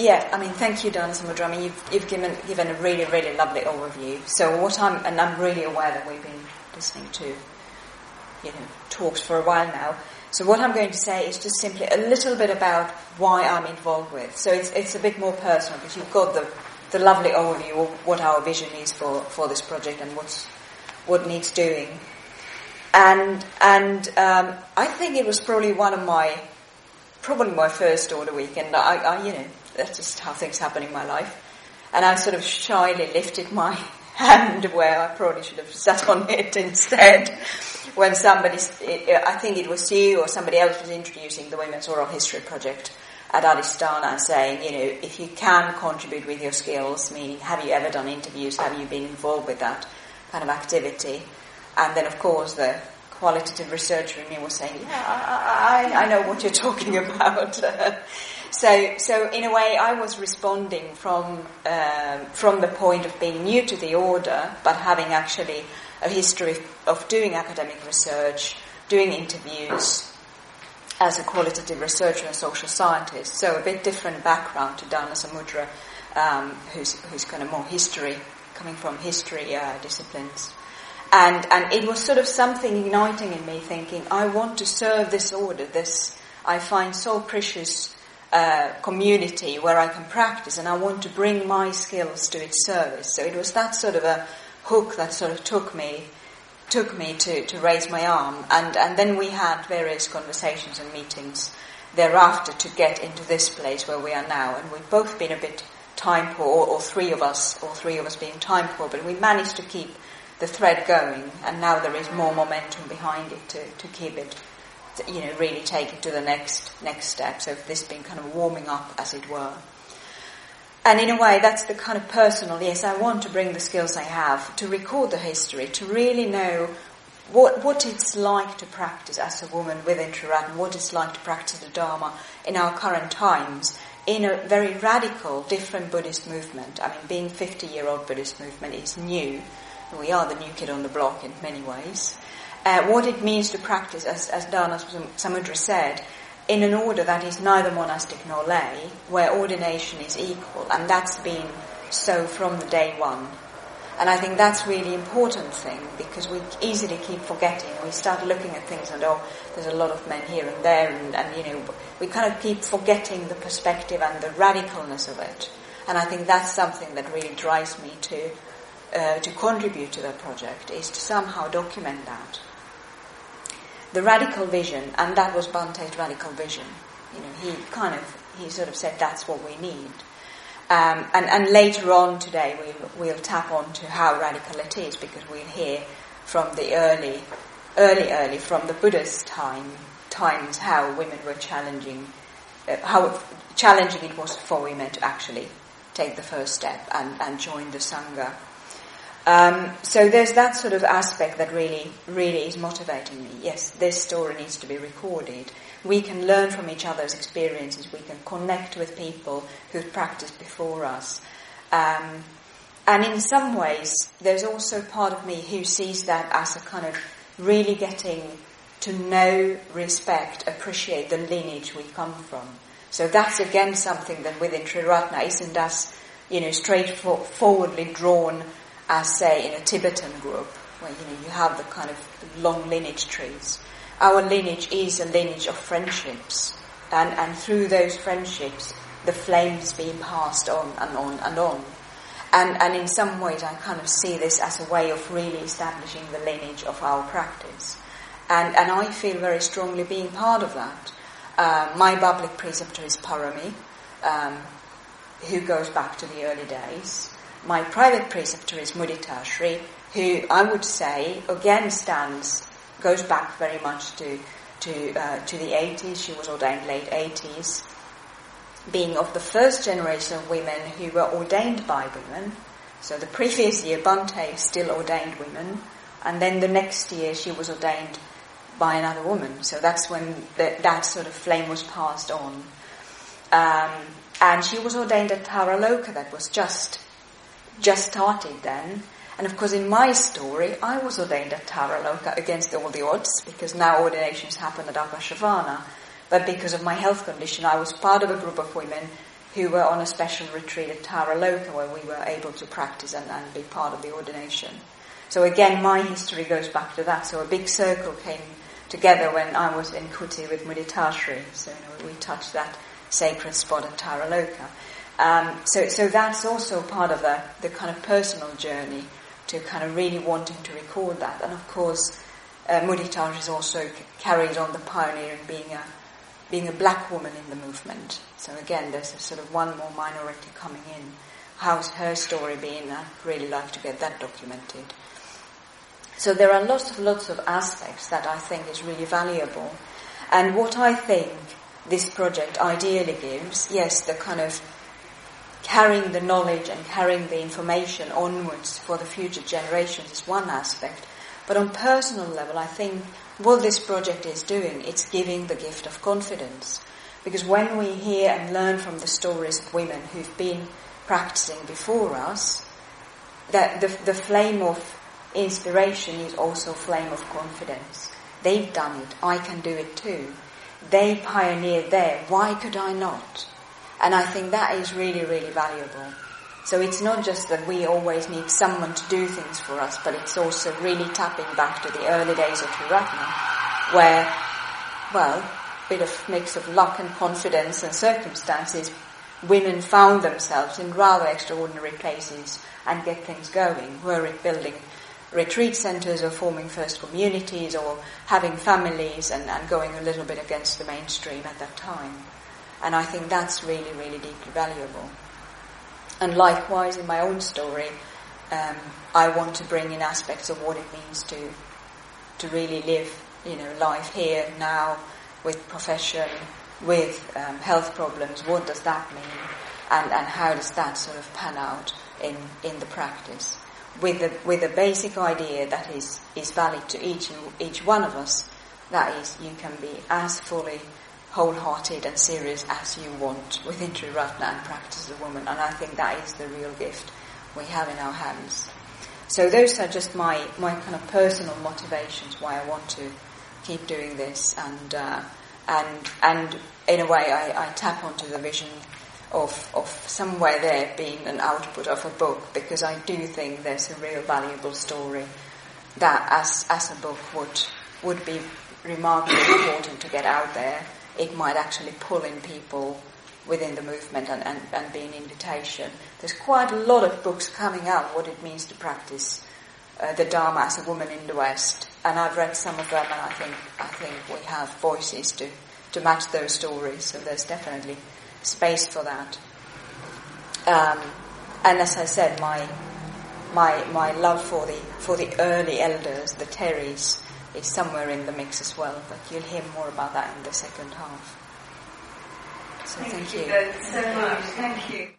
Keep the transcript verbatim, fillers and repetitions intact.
yeah, I mean, thank you, Dana Samudra. I mean, you've, you've given given a really, really lovely overview. So what I'm, and I'm really aware that we've been listening to, you know, talks for a while now. So what I'm going to say is just simply a little bit about why I'm involved with. So it's it's a bit more personal, because you've got the the lovely overview of what our vision is for, for this project and what's what needs doing. And and um, I think it was probably one of my probably my first order weekend. I, I you know that's just how things happen in my life. And I sort of shyly lifted my hand where I probably should have sat on it instead. When somebody, I think it was you or somebody else was introducing the Women's Oral History Project at Adistana and saying, you know, if you can contribute with your skills, meaning have you ever done interviews, have you been involved with that kind of activity? And then, of course, the qualitative researcher in me was saying, yeah, I, I, I know what you're talking about. so, so in a way, I was responding from um, from the point of being new to the order, but having actually a history of doing academic research, doing interviews as a qualitative researcher and social scientist. So a bit different background to Dana Samudra, um, who's who's kind of more history, coming from history uh, disciplines. And and it was sort of something igniting in me, thinking, I want to serve this order, this I find so precious uh, community where I can practice, and I want to bring my skills to its service. So it was that sort of a hook that sort of took me took me to, to raise my arm, and, and then we had various conversations and meetings thereafter to get into this place where we are now. And we've both been a bit time poor, or, or three of us, or three of us being time poor, but we managed to keep the thread going, and now there is more momentum behind it to, to keep it, to, you know, really take it to the next next step. So this has been kind of warming up, as it were. And in a way, that's the kind of personal, yes, I want to bring the skills I have to record the history, to really know what what it's like to practice as a woman within Triratna, what it's like to practice the Dharma in our current times, in a very radical, different Buddhist movement. I mean, being fifty-year-old Buddhist movement is new. We are the new kid on the block in many ways. Uh, what it means to practice, as, as Dana Samudra said, in an order that is neither monastic nor lay, where ordination is equal, and that's been so from the day one. And I think that's really important thing, because we easily keep forgetting. We start looking at things and, oh, there's a lot of men here and there, and, and you know, we kind of keep forgetting the perspective and the radicalness of it. And I think that's something that really drives me to uh, to contribute to that project, is to somehow document that. The radical vision, and that was Bante's radical vision. You know, he kind of, he sort of said that's what we need. Um, and, and later on today we'll, we'll tap on to how radical it is, because we'll hear from the early, early, early, from the Buddha's time, times how women were challenging, uh, how challenging it was for women to actually take the first step and, and join the Sangha. Um, so there's that sort of aspect that really, really is motivating me. Yes, this story needs to be recorded. We can learn from each other's experiences. We can connect with people who've practiced before us. Um, and in some ways, there's also part of me who sees that as a kind of really getting to know, respect, appreciate the lineage we come from. So that's again something that within Triratna isn't as, you know, straightforwardly drawn as, say, in a Tibetan group, where, you know, you have the kind of long lineage trees. Our lineage is a lineage of friendships, and, and through those friendships, the flame is being passed on and on and on. And, and in some ways, I kind of see this as a way of really establishing the lineage of our practice. And, and I feel very strongly being part of that. Uh, my public preceptor is Parami, um, who goes back to the early days. My private preceptor is Muditashri, who I would say again stands, goes back very much to to uh, to the eighties. She was ordained late eighties, being of the first generation of women who were ordained by women. So the previous year, Bante still ordained women, and then the next year she was ordained by another woman. So that's when the, that sort of flame was passed on. Um, and she was ordained at Taraloka. That was just just started then. And of course in my story, I was ordained at Taraloka against all the odds, because now ordinations happen at Akashavana. But because of my health condition, I was part of a group of women who were on a special retreat at Tara Loka where we were able to practice and, and be part of the ordination. So again, my history goes back to that. So a big circle came together when I was in Kuti with Muditashri. So you know, we touched that sacred spot at Tara Loka. Um, so, so that's also part of the, the kind of personal journey to kind of really wanting to record that. And of course, uh, Muditashri has also c- carried on the pioneering, being a being a black woman in the movement. So again, there's a sort of one more minority coming in. How's her story been? I'd really like to get that documented. So there are lots of lots of aspects that I think is really valuable. And what I think this project ideally gives, yes, the kind of carrying the knowledge and carrying the information onwards for the future generations is one aspect. But on personal level, I think what this project is doing, it's giving the gift of confidence. Because when we hear and learn from the stories of women who've been practicing before us, that the, the flame of inspiration is also a flame of confidence. They've done it. I can do it too. They pioneered there. Why could I not? And I think that is really, really valuable. So it's not just that we always need someone to do things for us, but it's also really tapping back to the early days of Triratna, where, well, a bit of mix of luck and confidence and circumstances, women found themselves in rather extraordinary places and get things going, were it building retreat centres or forming first communities or having families and, and going a little bit against the mainstream at that time. And I think that's really, really deeply valuable. And likewise, in my own story, um, I want to bring in aspects of what it means to to really live, you know, life here, now, with profession, with um, health problems. What does that mean? And, and how does that sort of pan out in, in the practice? With the, with a basic idea that is, is valid to each and each one of us, that is, you can be as fully wholehearted and serious as you want within Triratna and practice as a woman. And I think that is the real gift we have in our hands. So those are just my, my kind of personal motivations why I want to keep doing this. And uh, and and in a way I, I tap onto the vision of of somewhere there being an output of a book, because I do think there's a real valuable story that as as a book would would be remarkably important to get out there. It might actually pull in people within the movement and, and, and be an invitation. There's quite a lot of books coming out what it means to practice uh, the Dharma as a woman in the West, and I've read some of them, and I think I think we have voices to, to match those stories. So there's definitely space for that. Um, and as I said, my my my love for the for the early elders, the Terries, is somewhere in the mix as well, but you'll hear more about that in the second half. So thank, thank you. you both so much. Thank you.